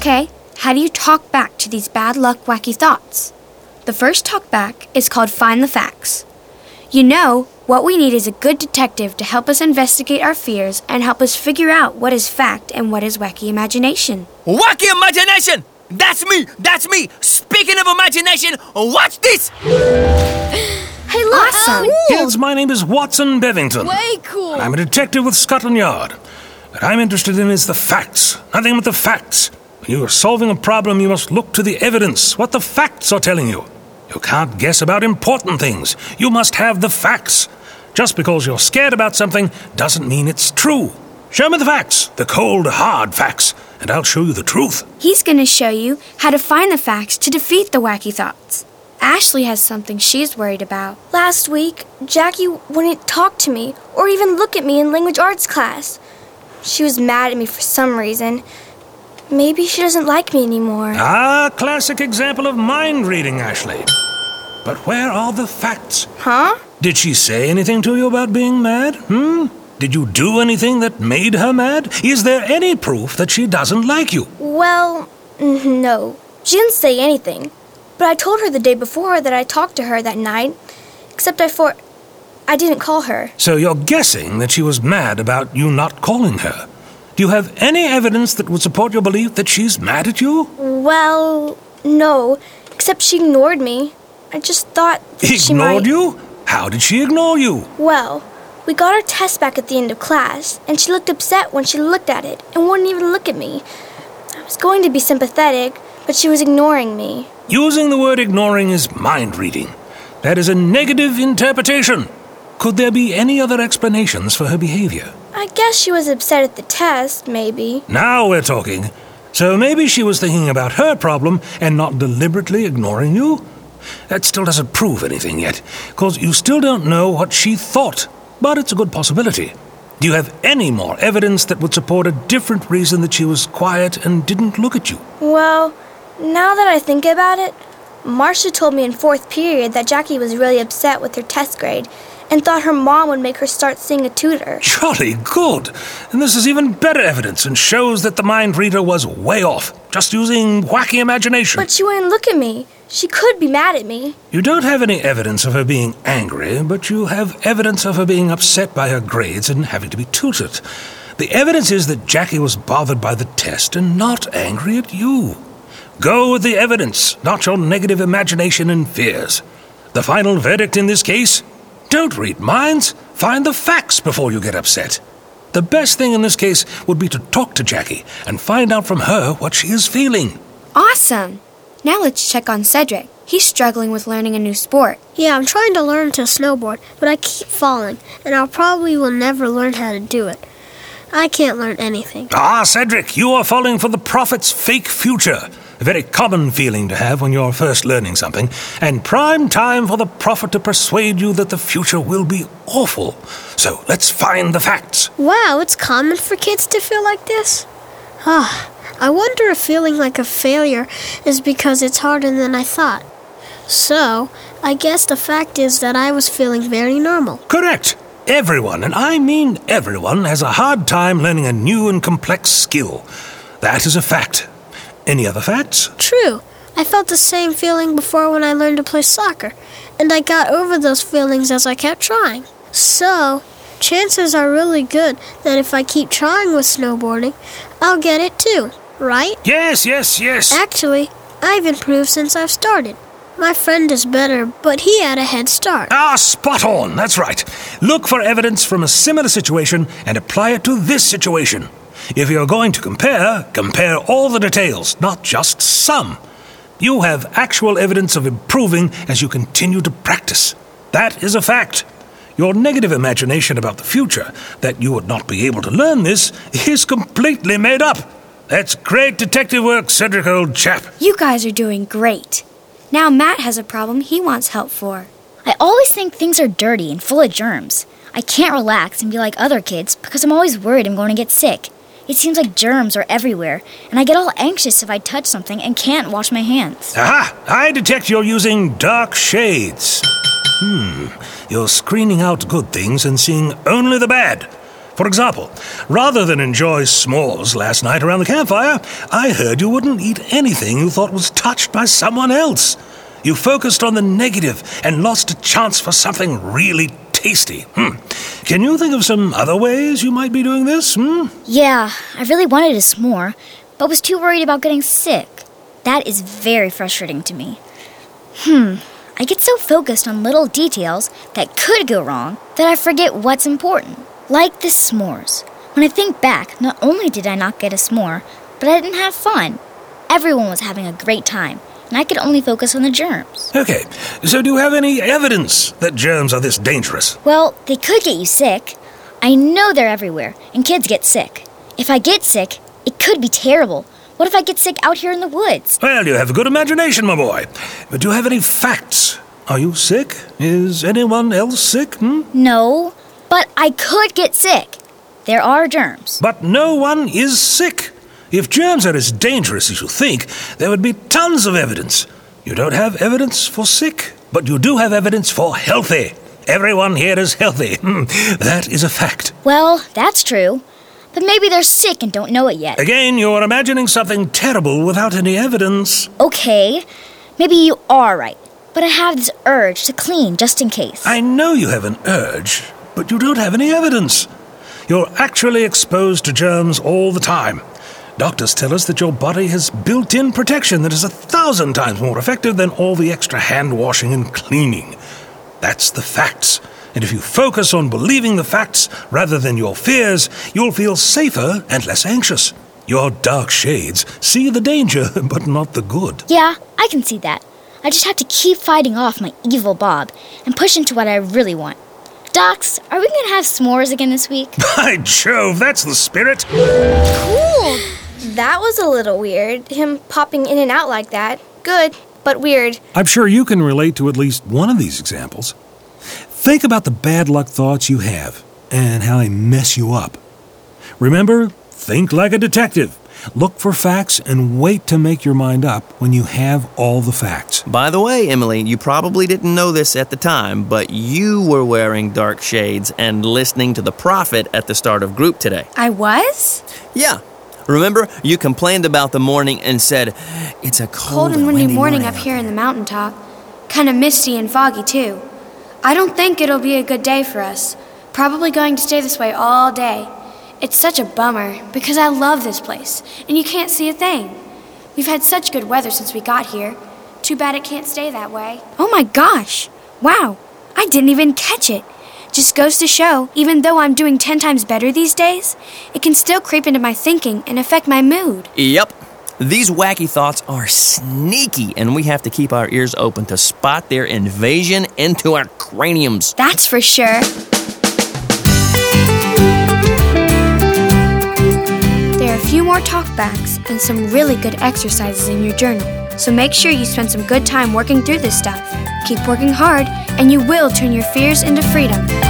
Okay, how do you talk back to these bad luck, wacky thoughts? The first talk back is called Find the Facts. You know, what we need is a good detective to help us investigate our fears and help us figure out what is fact and what is wacky imagination. Wacky imagination! That's me! That's me! Speaking of imagination, watch this! Hey, look! Awesome! Yes, my name is Watson Bevington. Way cool! I'm a detective with Scotland Yard. What I'm interested in is the facts. Nothing but the facts. When you are solving a problem, you must look to the evidence, what the facts are telling you. You can't guess about important things. You must have the facts. Just because you're scared about something doesn't mean it's true. Show me the facts, the cold, hard facts, and I'll show you the truth. He's going to show you how to find the facts to defeat the wacky thoughts. Ashley has something she's worried about. Last week, Jackie wouldn't talk to me or even look at me in language arts class. She was mad at me for some reason. Maybe she doesn't like me anymore. Ah, classic example of mind reading, Ashley. But where are the facts? Huh? Did she say anything to you about being mad? Did you do anything that made her mad? Is there any proof that she doesn't like you? Well, no. She didn't say anything. But I told her the day before that I talked to her that night. Except I didn't call her. So you're guessing that she was mad about you not calling her. Do you have any evidence that would support your belief that she's mad at you? Well, no. Except she ignored me. I just thought that she might... Ignored you? How did she ignore you? Well, we got our test back at the end of class, and she looked upset when she looked at it and wouldn't even look at me. I was going to be sympathetic, but she was ignoring me. Using the word ignoring is mind reading. That is a negative interpretation. Could there be any other explanations for her behavior? I guess she was upset at the test, maybe. Now we're talking. So maybe she was thinking about her problem and not deliberately ignoring you? That still doesn't prove anything yet, because you still don't know what she thought. But it's a good possibility. Do you have any more evidence that would support a different reason that she was quiet and didn't look at you? Well, now that I think about it, Marcia told me in 4th period that Jackie was really upset with her test grade and thought her mom would make her start seeing a tutor. Jolly good. And this is even better evidence and shows that the mind reader was way off, just using wacky imagination. But she wouldn't look at me. She could be mad at me. You don't have any evidence of her being angry, but you have evidence of her being upset by her grades and having to be tutored. The evidence is that Jackie was bothered by the test and not angry at you. Go with the evidence, not your negative imagination and fears. The final verdict in this case? Don't read minds. Find the facts before you get upset. The best thing in this case would be to talk to Jackie and find out from her what she is feeling. Awesome! Now let's check on Cedric. He's struggling with learning a new sport. Yeah, I'm trying to learn to snowboard, but I keep falling, and I probably will never learn how to do it. I can't learn anything. Ah, Cedric, you are falling for the prophet's fake future. A very common feeling to have when you're first learning something, and prime time for the prophet to persuade you that the future will be awful. So let's find the facts. Wow, it's common for kids to feel like this? I wonder if feeling like a failure is because it's harder than I thought. So, I guess the fact is that I was feeling very normal. Correct. Everyone, and I mean everyone, has a hard time learning a new and complex skill. That is a fact. Any other facts? True. I felt the same feeling before when I learned to play soccer, and I got over those feelings as I kept trying. So, chances are really good that if I keep trying with snowboarding, I'll get it too, right? Yes. Actually, I've improved since I've started. My friend is better, but he had a head start. Ah, spot on. That's right. Look for evidence from a similar situation and apply it to this situation. If you're going to compare all the details, not just some. You have actual evidence of improving as you continue to practice. That is a fact. Your negative imagination about the future, that you would not be able to learn this, is completely made up. That's great detective work, Cedric, old chap. You guys are doing great. Now Matt has a problem he wants help for. I always think things are dirty and full of germs. I can't relax and be like other kids because I'm always worried I'm going to get sick. It seems like germs are everywhere, and I get all anxious if I touch something and can't wash my hands. Aha! I detect you're using dark shades. You're screening out good things and seeing only the bad. For example, rather than enjoy s'mores last night around the campfire, I heard you wouldn't eat anything you thought was touched by someone else. You focused on the negative and lost a chance for something really tasty. Can you think of some other ways you might be doing this? Yeah, I really wanted a s'more, but was too worried about getting sick. That is very frustrating to me. I get so focused on little details that could go wrong that I forget what's important. Like the s'mores. When I think back, not only did I not get a s'more, but I didn't have fun. Everyone was having a great time, and I could only focus on the germs. Okay, so do you have any evidence that germs are this dangerous? Well, they could get you sick. I know they're everywhere, and kids get sick. If I get sick, it could be terrible. What if I get sick out here in the woods? Well, you have a good imagination, my boy. But do you have any facts? Are you sick? Is anyone else sick? No, but I could get sick. There are germs. But no one is sick. If germs are as dangerous as you think, there would be tons of evidence. You don't have evidence for sick, but you do have evidence for healthy. Everyone here is healthy. That is a fact. Well, that's true. But maybe they're sick and don't know it yet. Again, you're imagining something terrible without any evidence. Okay, maybe you are right. But I have this urge to clean just in case. I know you have an urge, but you don't have any evidence. You're actually exposed to germs all the time. Doctors tell us that your body has built-in protection that is 1,000 times more effective than all the extra hand washing and cleaning. That's the facts. And if you focus on believing the facts rather than your fears, you'll feel safer and less anxious. Your dark shades see the danger, but not the good. Yeah, I can see that. I just have to keep fighting off my evil Bob and push into what I really want. Docs, are we going to have s'mores again this week? By Jove, that's the spirit. Cool. That was a little weird, him popping in and out like that. Good, but weird. I'm sure you can relate to at least one of these examples. Think about the bad luck thoughts you have and how they mess you up. Remember, think like a detective. Look for facts and wait to make your mind up when you have all the facts. By the way, Emily, you probably didn't know this at the time, but you were wearing dark shades and listening to the prophet at the start of group today. I was? Yeah. Remember, you complained about the morning and said, it's a cold and windy morning out up here in the mountaintop. Kind of misty and foggy, too. I don't think it'll be a good day for us. Probably going to stay this way all day. It's such a bummer, because I love this place, and you can't see a thing. We've had such good weather since we got here. Too bad it can't stay that way. Oh my gosh! Wow! I didn't even catch it. Just goes to show, even though I'm doing 10 times better these days, it can still creep into my thinking and affect my mood. Yep. These wacky thoughts are sneaky, and we have to keep our ears open to spot their invasion into our craniums. That's for sure. There are a few more talkbacks and some really good exercises in your journal, so make sure you spend some good time working through this stuff. Keep working hard, and you will turn your fears into freedom.